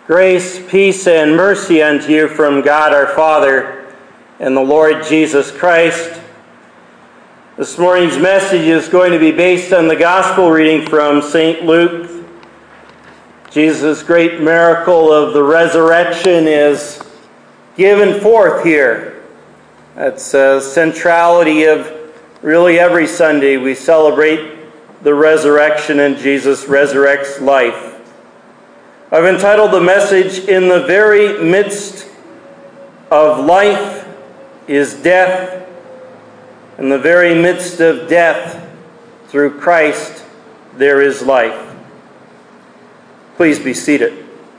Grace, peace, and mercy unto you from God our Father and the Lord Jesus Christ. This morning's message is going to be based on the gospel reading from St. Luke. Jesus' great miracle of the resurrection is given forth here. That's a centrality of really every Sunday. We celebrate the resurrection, and Jesus resurrects life. I've entitled the message, "In the Very Midst of Life is Death. In the very midst of death, through Christ, there is life." Please be seated.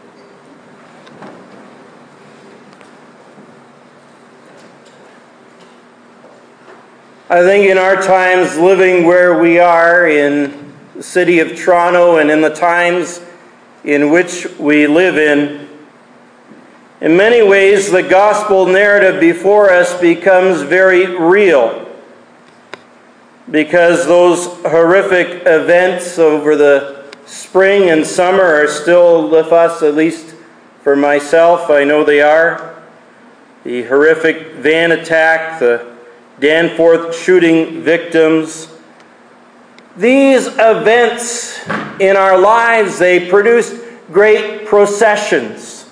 I think in our times, living where we are in the city of Toronto and in the times in which we live in many ways the gospel narrative before us becomes very real, because those horrific events over the spring and summer are still with us, at least for myself, I know they are. The horrific van attack, the Danforth shooting victims. These events in our lives, they produced great processions.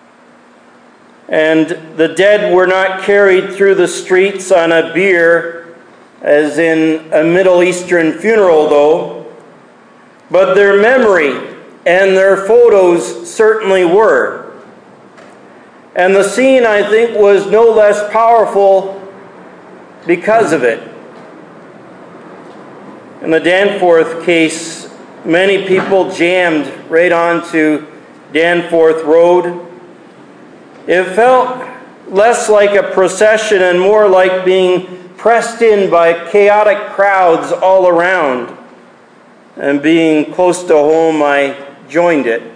And the dead were not carried through the streets on a bier, as in a Middle Eastern funeral, though. But their memory and their photos certainly were. And the scene, I think, was no less powerful because of it. In the Danforth case, many people jammed right onto Danforth Road. It felt less like a procession and more like being pressed in by chaotic crowds all around. And being close to home, I joined it.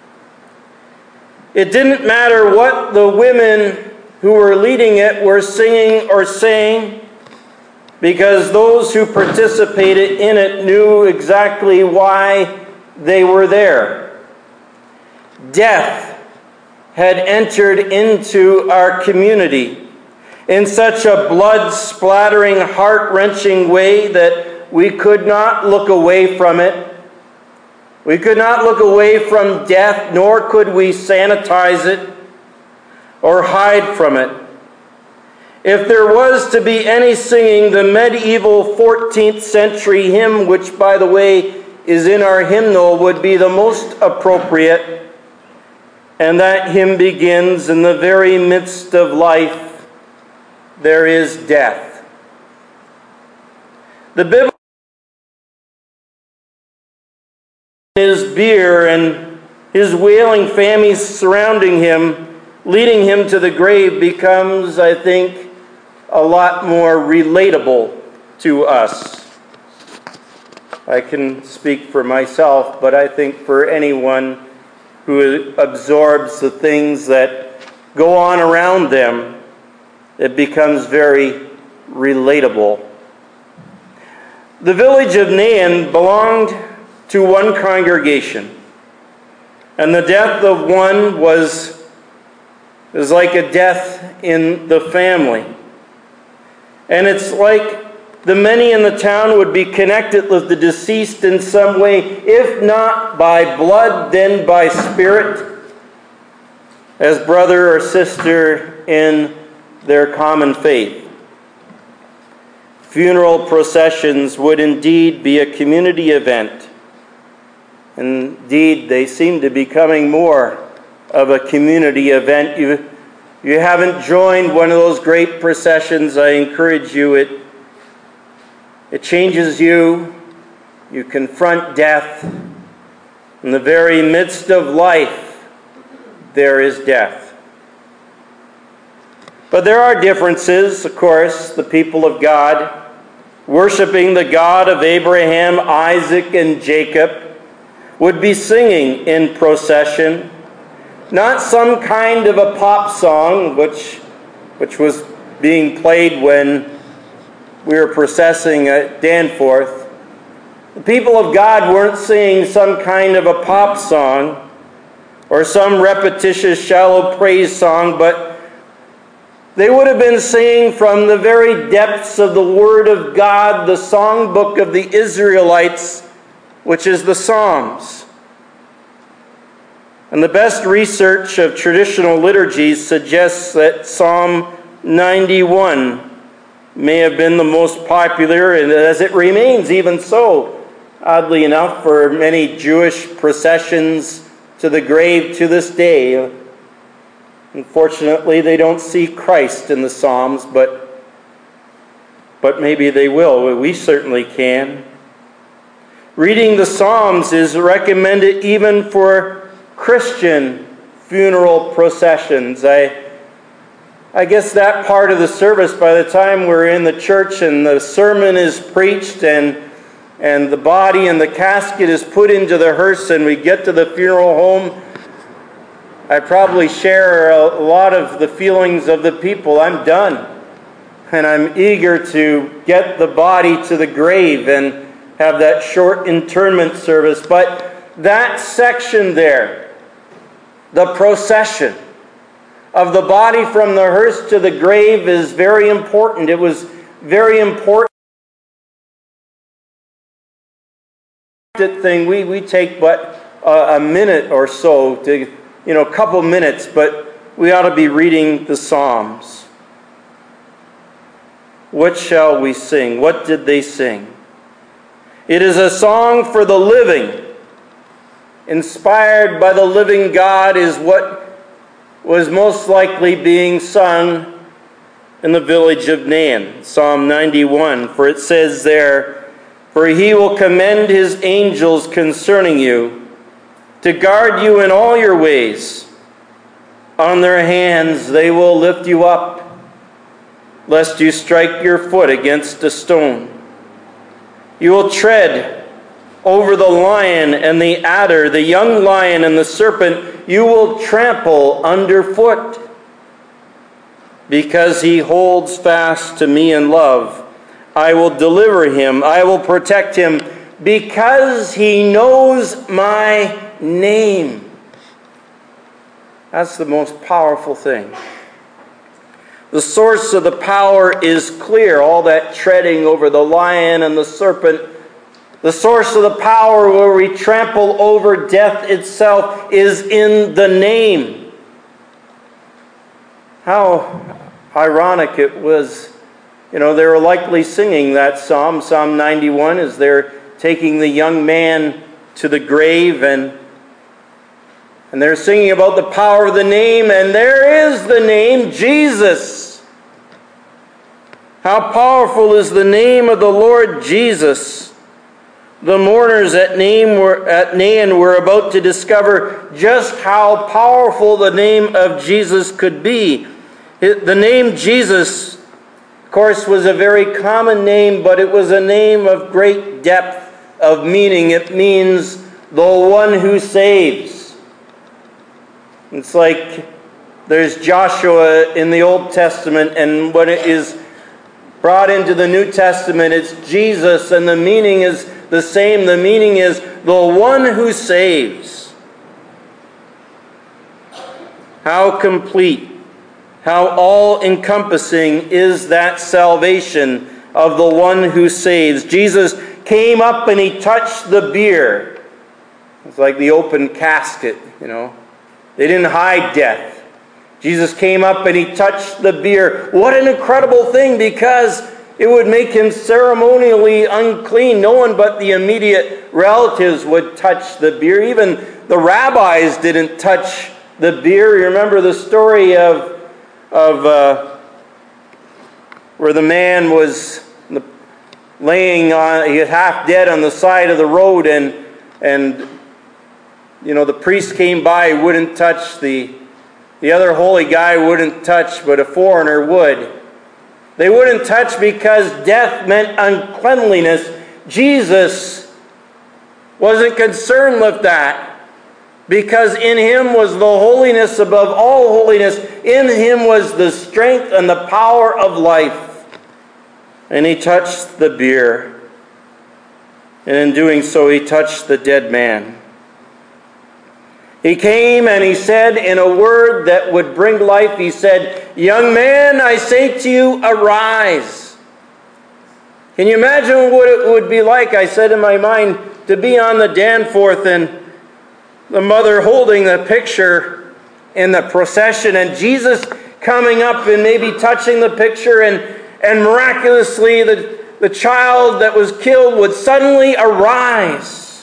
It didn't matter what the women who were leading it were singing or saying, because those who participated in it knew exactly why they were there. Death had entered into our community in such a blood-splattering, heart-wrenching way that we could not look away from it. We could not look away from death, nor could we sanitize it or hide from it. If there was to be any singing, the medieval 14th century hymn, which, by the way, is in our hymnal, would be the most appropriate. And that hymn begins, "In the very midst of life, there is death." The biblical his bier and his wailing families surrounding him, leading him to the grave, becomes, I think, a lot more relatable to us. I can speak for myself, but I think for anyone who absorbs the things that go on around them, it becomes very relatable. The village of Nain belonged to one congregation, and the death of one was like a death in the family. And it's like the many in the town would be connected with the deceased in some way, if not by blood, then by spirit, as brother or sister in their common faith. Funeral processions would indeed be a community event. Indeed, they seem to be becoming more of a community event. You haven't joined one of those great processions, I encourage you. It changes you. You confront death. In the very midst of life, there is death. But there are differences, of course. The people of God, worshiping the God of Abraham, Isaac, and Jacob, would be singing in procession. Not some kind of a pop song, which was being played when we were processing at Danforth. The people of God weren't singing some kind of a pop song, or some repetitious, shallow praise song, but they would have been singing from the very depths of the Word of God, the songbook of the Israelites, which is the Psalms. And the best research of traditional liturgies suggests that Psalm 91 may have been the most popular, and as it remains even so, oddly enough, for many Jewish processions to the grave to this day. Unfortunately, they don't see Christ in the Psalms, but maybe they will. We certainly can. Reading the Psalms is recommended even for Christian funeral processions. I guess that part of the service, by the time we're in the church and the sermon is preached and the body and the casket is put into the hearse and we get to the funeral home, I probably share a lot of the feelings of the people. I'm done. And I'm eager to get the body to the grave and have that short internment service. But that section there, the procession of the body from the hearse to the grave, is very important. It was very important thing. We take but a minute or so to, a couple minutes, but we ought to be reading the Psalms. What shall we sing? What did they sing? It is a song for the living. Inspired by the living God is what was most likely being sung in the village of Nain. Psalm 91, for it says there, "For he will commend his angels concerning you, to guard you in all your ways. On their hands they will lift you up, lest you strike your foot against a stone. You will tread over the lion and the adder, the young lion and the serpent you will trample underfoot. Because he holds fast to me in love, I will deliver him, I will protect him, because he knows my name." That's the most powerful thing. The source of the power is clear. All that treading over the lion and the serpent. The source of the power where we trample over death itself is in the name. How ironic it was. They were likely singing that psalm, Psalm 91, as they're taking the young man to the grave, and they're singing about the power of the name, and there is the name, Jesus. How powerful is the name of the Lord Jesus. The mourners at Nain were about to discover just how powerful the name of Jesus could be. The name Jesus, of course, was a very common name, but it was a name of great depth of meaning. It means the one who saves. It's like there's Joshua in the Old Testament, and when it is brought into the New Testament, it's Jesus, and the meaning is the same. The meaning is the one who saves. How complete, how all-encompassing is that salvation of the one who saves. Jesus came up and he touched the bier. It's like the open casket, They didn't hide death. Jesus came up and he touched the bier. What an incredible thing, because it would make him ceremonially unclean. No one but the immediate relatives would touch the bier. Even the rabbis didn't touch the bier. You remember the story of where the man was laying on, he was half dead on the side of the road, and the priest came by, wouldn't touch the other holy guy wouldn't touch, but a foreigner would. They wouldn't touch because death meant uncleanliness. Jesus wasn't concerned with that, because in him was the holiness above all holiness. In him was the strength and the power of life. And he touched the bier. And in doing so, he touched the dead man. He came and he said in a word that would bring life, he said, "Young man, I say to you, arise." Can you imagine what it would be like, I said in my mind, to be on the Danforth and the mother holding the picture in the procession and Jesus coming up and maybe touching the picture and miraculously the child that was killed would suddenly arise.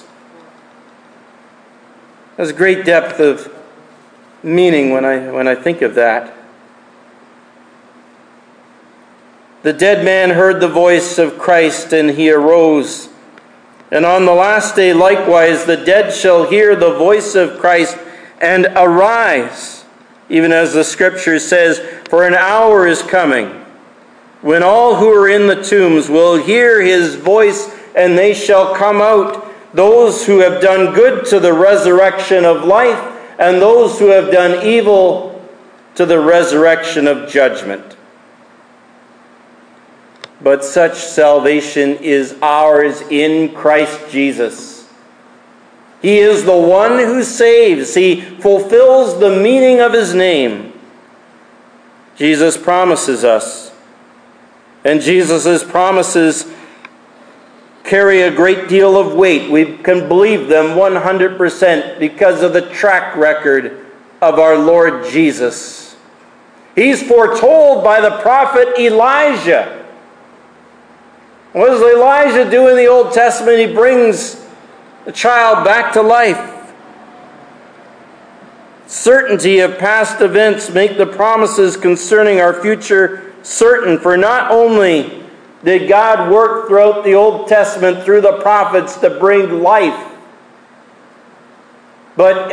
There's great depth of meaning when I think of that. The dead man heard the voice of Christ and he arose. And on the last day likewise the dead shall hear the voice of Christ and arise. Even as the scripture says, "For an hour is coming when all who are in the tombs will hear his voice and they shall come out, those who have done good to the resurrection of life, and those who have done evil to the resurrection of judgment." But such salvation is ours in Christ Jesus. He is the one who saves. He fulfills the meaning of his name. Jesus promises us. And Jesus' promises carry a great deal of weight. We can believe them 100% because of the track record of our Lord Jesus. He's foretold by the prophet Elijah. What does Elijah do in the Old Testament? He brings a child back to life. Certainty of past events make the promises concerning our future certain. For not only did God work throughout the Old Testament through the prophets to bring life, but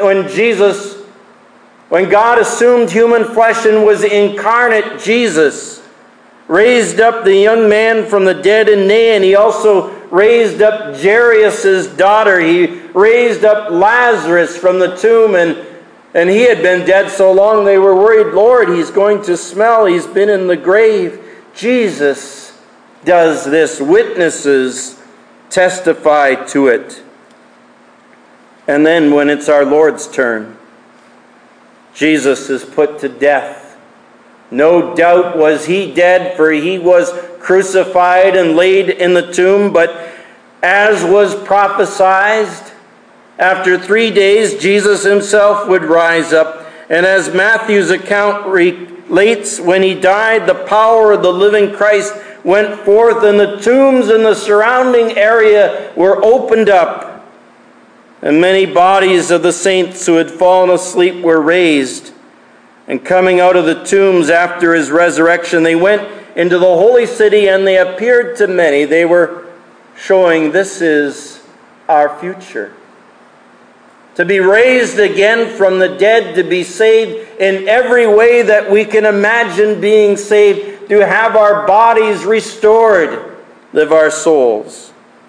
when God assumed human flesh and was incarnate, Jesus raised up the young man from the dead in Nain. He also raised up Jairus' daughter. He raised up Lazarus from the tomb, and he had been dead so long they were worried, "Lord, he's going to smell. He's been in the grave." Jesus does this. Witnesses testify to it. And then when it's our Lord's turn, Jesus is put to death. No doubt was he dead, for he was crucified and laid in the tomb. But as was prophesied, after 3 days Jesus himself would rise up. And as Matthew's account relates, when he died, the power of the living Christ went forth, and the tombs in the surrounding area were opened up. And many bodies of the saints who had fallen asleep were raised. And coming out of the tombs after his resurrection, they went into the holy city and they appeared to many. They were showing this is our future. To be raised again from the dead, to be saved in every way that we can imagine being saved, to have our bodies restored, live our souls.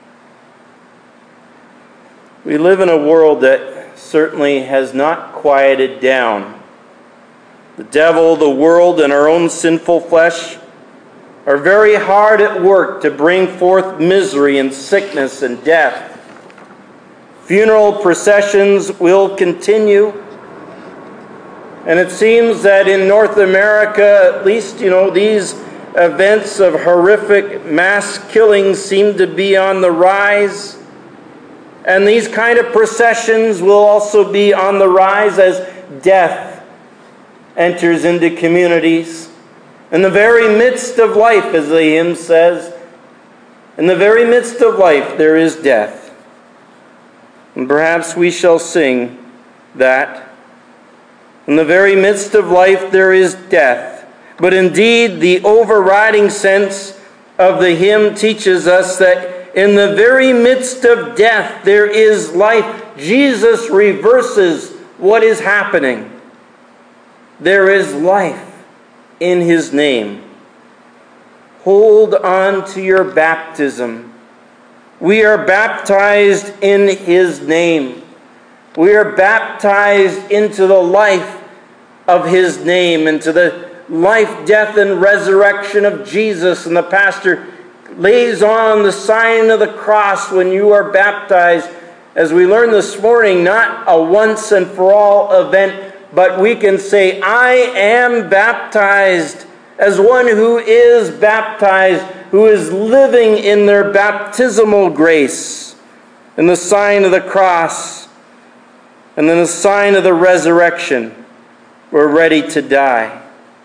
We live in a world that certainly has not quieted down. The devil, the world, and our own sinful flesh are very hard at work to bring forth misery and sickness and death. Funeral processions will continue. And it seems that in North America, at least, these events of horrific mass killings seem to be on the rise. And these kind of processions will also be on the rise as death enters into communities. In the very midst of life, as the hymn says, in the very midst of life there is death. And perhaps we shall sing that. In the very midst of life there is death. But indeed, the overriding sense of the hymn teaches us that in the very midst of death there is life. Jesus reverses what is happening. There is life in his name. Hold on to your baptism. We are baptized in his name. We are baptized into the life of his name, into the life, death, and resurrection of Jesus. And the pastor lays on the sign of the cross when you are baptized as we learned this morning, not a once and for all event, but we can say, I am baptized, as one who is baptized, who is living in their baptismal grace, in the sign of the cross, and then the sign of the resurrection. We're ready to die.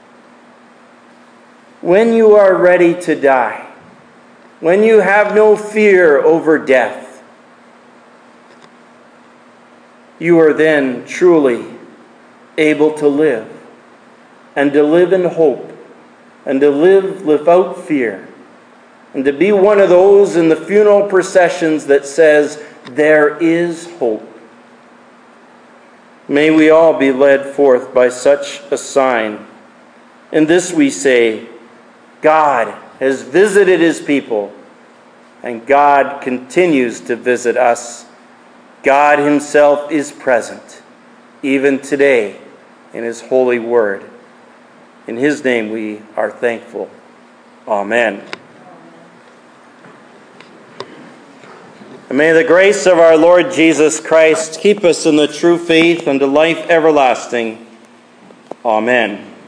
When you are ready to die, when you have no fear over death, you are then truly able to live, and to live in hope, and to live without fear, and to be one of those in the funeral processions that says, there is hope. May we all be led forth by such a sign. In this we say, God has visited his people, and God continues to visit us. God himself is present, even today, in his holy word. In his name we are thankful. Amen. And may the grace of our Lord Jesus Christ keep us in the true faith unto life everlasting. Amen.